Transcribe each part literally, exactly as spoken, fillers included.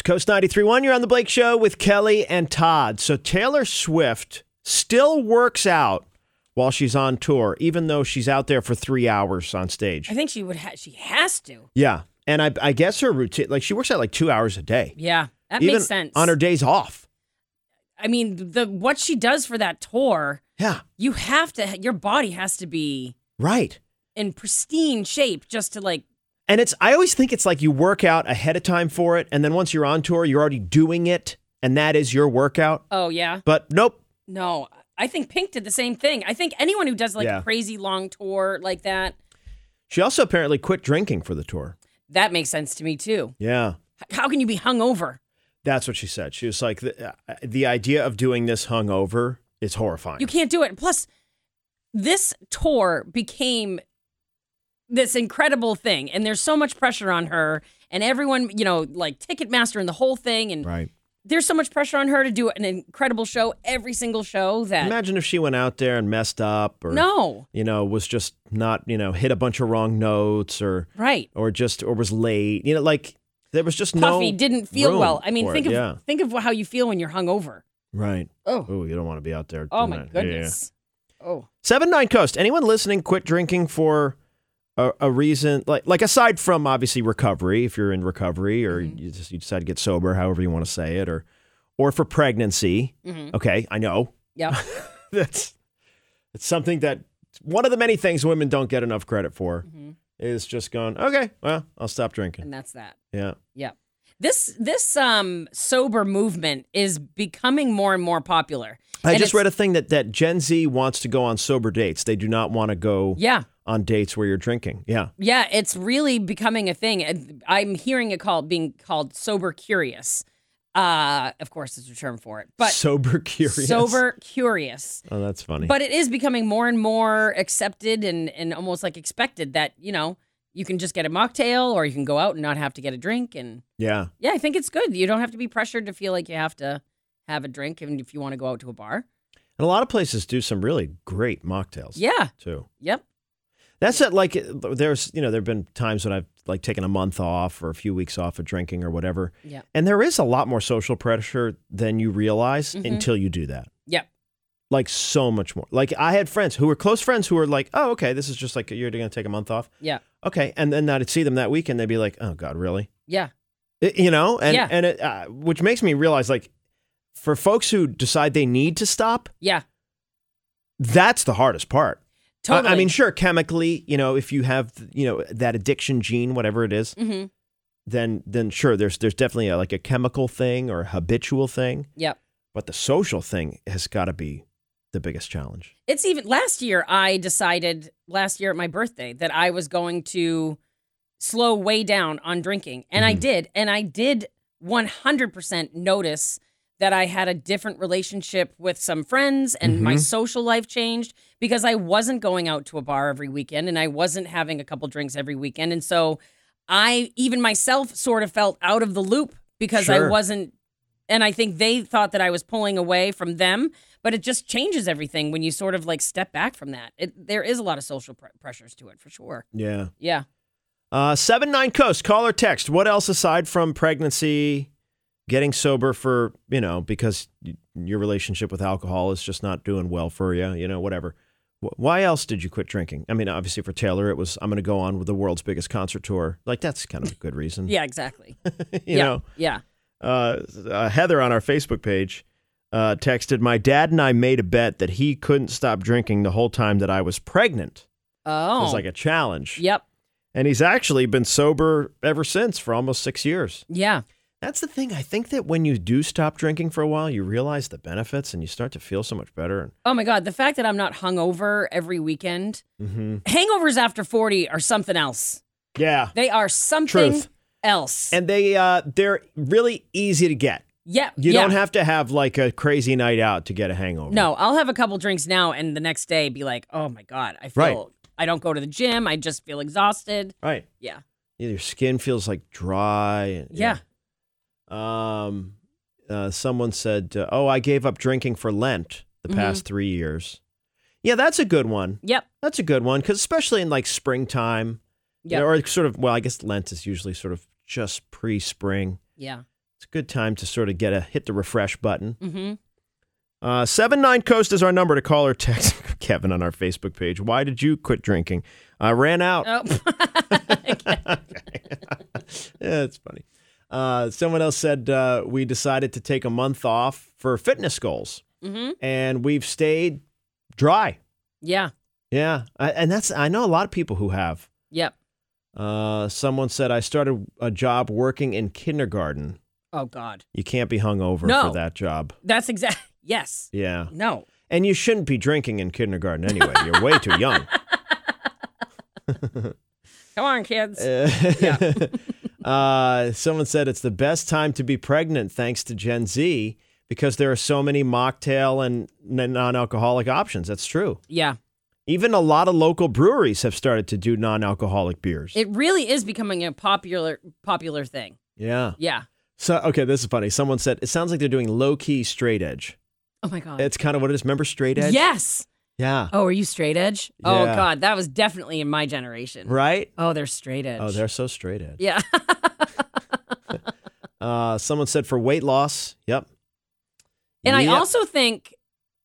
It's Coast ninety-three point one. You're on the Blake Show with Kelly and Todd. So Taylor Swift still works out while she's on tour, even though she's out there for three hours on stage. I think she would. Ha- she has to. Yeah, and I, I guess her routine, like she works out like two hours a day. Yeah, that even makes sense. On her days off. I mean, the what she does for that tour. Yeah, you have to. Your body has to be right in pristine shape just to like. And it's. I always think it's like you work out ahead of time for it, and then once you're on tour, you're already doing it, and that is your workout. Oh yeah. But nope. No, I think Pink did the same thing. I think anyone who does like Yeah. a crazy long tour like that. She also apparently quit drinking for the tour. That makes sense to me too. Yeah. How can you be hungover? That's what she said. She was like, the, uh, the idea of doing this hungover is horrifying. You can't do it. Plus, this tour became this incredible thing, and there's so much pressure on her, and everyone, you know, like Ticketmaster and the whole thing, and right. There's so much pressure on her to do an incredible show every single show that. Imagine if she went out there and messed up, or no, you know, was just not, you know, hit a bunch of wrong notes, or right, or just or was late. You know, like there was just Puffy no didn't feel well. I mean, think it, of yeah. think of how you feel when you're hungover. Right. Oh, oh, you don't want to be out there. Oh my that. goodness. Yeah, yeah. Oh. Seven Nine Coast. Anyone listening quit drinking for a, a reason, like like aside from obviously recovery, if you're in recovery, or mm-hmm. you just you decide to get sober, however you want to say it, or or for pregnancy. Mm-hmm. Okay, I know. Yeah. that's it's something that one of the many things women don't get enough credit for mm-hmm. is just going, okay, well, I'll stop drinking. And that's that. Yeah. Yeah. This this um sober movement is becoming more and more popular. I and just read a thing that, that Gen Z wants to go on sober dates. They do not want to go yeah. on dates where you're drinking. Yeah. Yeah, it's really becoming a thing. I'm hearing it called being called sober curious. Uh, of course, there's a term for it. But sober curious. Sober curious. Oh, that's funny. But it is becoming more and more accepted and, and almost like expected that, you know, you can just get a mocktail or you can go out and not have to get a drink. And yeah. Yeah, I think it's good. You don't have to be pressured to feel like you have to have a drink even if you want to go out to a bar. And a lot of places do some really great mocktails. Yeah. Too. Yep. That's it. Like there's, you know, there've been times when I've like taken a month off or a few weeks off of drinking or whatever. Yeah. And there is a lot more social pressure than you realize mm-hmm. until you do that. Yep. Like so much more. Like I had friends who were close friends who were like, oh, okay, this is just like you're going to take a month off. Yeah. Okay. And then I'd see them that weekend. They'd be like, oh God, really? Yeah. It, you know, and, yeah. and it, uh, which makes me realize like for folks who decide they need to stop. Yeah. That's the hardest part. Totally. I, I mean, sure, chemically, you know, if you have, you know, that addiction gene, whatever it is, mm-hmm. then then sure, there's there's definitely a, like a chemical thing or a habitual thing. Yep. But the social thing has got to be the biggest challenge. It's even last year I decided last year at my birthday that I was going to slow way down on drinking. And mm-hmm. I did. And I did one hundred percent notice that I had a different relationship with some friends and mm-hmm. my social life changed because I wasn't going out to a bar every weekend and I wasn't having a couple drinks every weekend. And so I, even myself, sort of felt out of the loop because sure. I wasn't, and I think they thought that I was pulling away from them, but it just changes everything when you sort of like step back from that. It, there is a lot of social pr- pressures to it for sure. Yeah. Yeah. Uh, seven nine Coast, call or text. What else aside from pregnancy, getting sober for, you know, because your relationship with alcohol is just not doing well for you, you know, whatever. Why else did you quit drinking? I mean, obviously for Taylor, it was, I'm going to go on with the world's biggest concert tour. Like, that's kind of a good reason. Yeah, exactly. you yeah, know? Yeah. Uh, uh, Heather on our Facebook page uh, texted, my dad and I made a bet that he couldn't stop drinking the whole time that I was pregnant. Oh. It was like a challenge. Yep. And he's actually been sober ever since for almost six years. Yeah. That's the thing. I think that when you do stop drinking for a while, you realize the benefits and you start to feel so much better. Oh, my God. The fact that I'm not hungover every weekend. Mm-hmm. Hangovers after forty are something else. Yeah. They are something Truth. else. And they, uh, they're really easy to get. Yeah. You yeah. don't have to have like a crazy night out to get a hangover. No, I'll have a couple drinks now and the next day be like, oh, my God, I feel, right. I don't go to the gym. I just feel exhausted. Right. Yeah. Your skin feels like dry. And, yeah. yeah. Um, uh, someone said, uh, oh, I gave up drinking for Lent the mm-hmm. past three years. Yeah, that's a good one. Yep. That's a good one. Because especially in like springtime, yeah, or sort of, well, I guess Lent is usually sort of just pre-spring. Yeah. It's a good time to sort of get a hit the refresh button. Mm-hmm. Uh, seven nine Coast is our number to call or text Kevin on our Facebook page. Why did you quit drinking? I ran out. Oh. Yeah, it's funny. Uh, someone else said uh, we decided to take a month off for fitness goals, Mm-hmm. and we've stayed dry. Yeah. Yeah, I, and that's I know a lot of people who have. Yep. Uh, someone said I started a job working in kindergarten. Oh, God. You can't be hungover No. for that job. That's exact. Yes. Yeah. No. And you shouldn't be drinking in kindergarten anyway. You're way too young. Come on, kids. Uh, uh, someone said it's the best time to be pregnant thanks to Gen Z because there are so many mocktail and n- non-alcoholic options. That's true. Yeah. Even a lot of local breweries have started to do non-alcoholic beers. It really is becoming a popular popular thing. Yeah. Yeah. So, okay, this is funny. Someone said, it sounds like they're doing low-key straight edge. Oh, my God. It's kind of what it is. Remember straight edge? Yes. Yeah. Oh, are you straight edge? Oh, Yeah. God. That was definitely in my generation. Right? Oh, they're straight edge. Oh, they're so straight edge. Yeah. Uh, someone said for weight loss. Yep. And I Yep. also think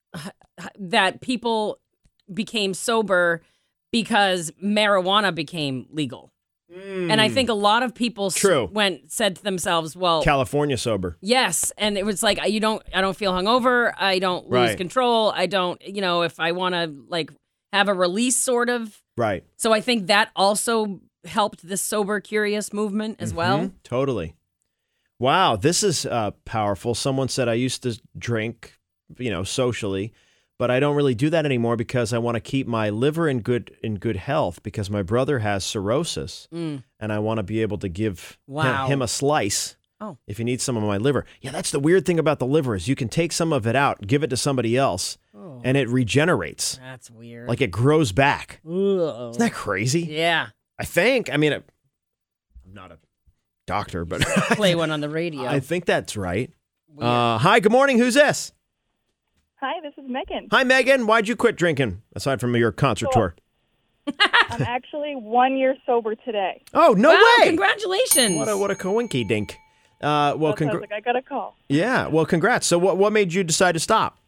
that people became sober because marijuana became legal. And I think a lot of people s- True. went said to themselves, well, California sober. yes, and it was like you don't I don't feel hungover, I don't lose Right. control, I don't, you know, if I want to like have a release sort of. Right. So I think that also helped the sober curious movement as well. Mhm. Totally. Wow, this is uh, powerful. Someone said I used to drink, you know, socially, but I don't really do that anymore because I want to keep my liver in good in good health because my brother has cirrhosis, Mm. and I want to be able to give him- Wow. him a slice. Oh. If he needs some of my liver. Yeah, that's the weird thing about the liver is you can take some of it out, give it to somebody else, Oh, and it regenerates. that's weird. Like it grows back. Ugh. Isn't that crazy? Yeah. I think. I mean, it, I'm not a doctor, but Play one on the radio. I think that's right. Weird. Uh, hi, good morning. Who's this? Hi, this is Megan. Hi, Megan. Why'd you quit drinking aside from your concert tour? I'm actually one year sober today. Oh, no wow, way. congratulations. What a what a coinky dink. Uh, well, That's why I was congr- like, I got a call. yeah. Well, congrats. So, what what made you decide to stop?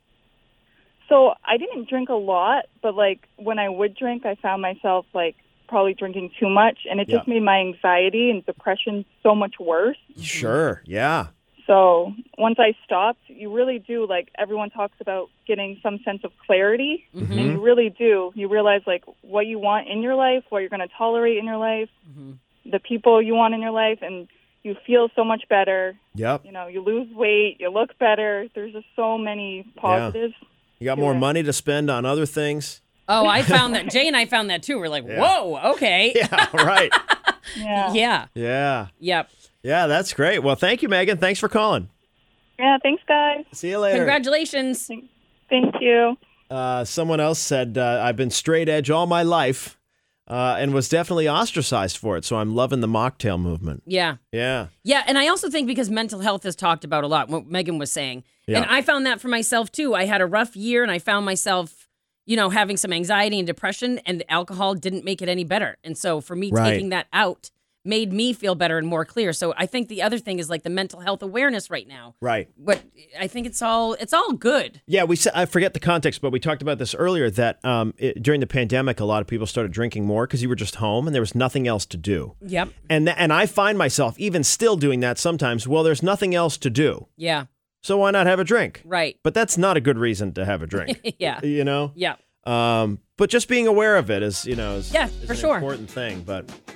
So I didn't drink a lot, but like when I would drink, I found myself like probably drinking too much, and it just Yeah. made my anxiety and depression so much worse. Sure. Yeah. So once I stopped, you really do, like everyone talks about getting some sense of clarity, Mm-hmm. and you really do. You realize like what you want in your life, what you're going to tolerate in your life, Mhm. the people you want in your life, and you feel so much better. Yep. You know, you lose weight, you look better. There's just so many positives. You got to more it. money to spend on other things. Oh, I found that. Jay and I found that too. We're like, Yeah. whoa, okay. Yeah. Right. Yeah. Yeah. yeah. Yep. Yeah. That's great. Well, thank you, Megan. Thanks for calling. Yeah, thanks, guys. See you later. Congratulations. Thank you. Uh, someone else said, uh, I've been straight edge all my life uh, and was definitely ostracized for it. So I'm loving the mocktail movement. Yeah. Yeah. Yeah. And I also think because mental health is talked about a lot, what Megan was saying. Yeah. And I found that for myself too. I had a rough year and I found myself, you know, having some anxiety and depression, and alcohol didn't make it any better. And so for me, Right. taking that out made me feel better and more clear. So I think the other thing is like the mental health awareness right now. Right. But I think it's all it's all good. Yeah, we said, I forget the context, but we talked about this earlier that um, it, during the pandemic, a lot of people started drinking more because you were just home and there was nothing else to do. Yep. And th- and I find myself even still doing that sometimes. Well, there's nothing else to do. Yeah. So why not have a drink? Right. But that's not a good reason to have a drink. Yeah. You know? Yeah. Um, but just being aware of it is, you know, is, Yeah, is for an sure. important thing. But